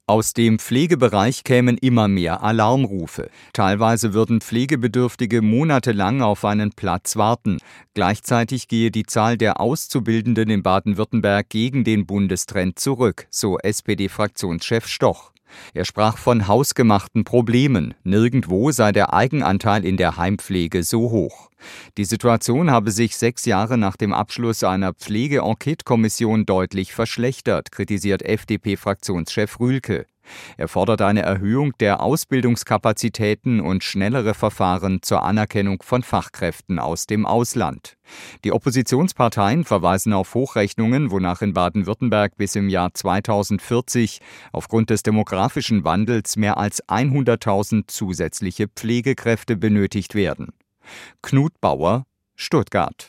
Aus dem Pflegebereich kämen immer mehr Alarmrufe. Teilweise würden Pflegebedürftige monatelang auf einen Platz warten. Gleichzeitig gehe die Zahl der Auszubildenden in Baden-Württemberg gegen den Bundestrend zurück, so SPD-Fraktionschef Stoch. Er sprach von hausgemachten Problemen. Nirgendwo sei der Eigenanteil in der Heimpflege so hoch. Die Situation habe sich 6 Jahre nach dem Abschluss einer Pflege-Enquete-Kommission deutlich verschlechtert, kritisiert FDP-Fraktionschef Rühlke. Er fordert eine Erhöhung der Ausbildungskapazitäten und schnellere Verfahren zur Anerkennung von Fachkräften aus dem Ausland. Die Oppositionsparteien verweisen auf Hochrechnungen, wonach in Baden-Württemberg bis im Jahr 2040 aufgrund des demografischen Wandels mehr als 100.000 zusätzliche Pflegekräfte benötigt werden. Knut Bauer, Stuttgart.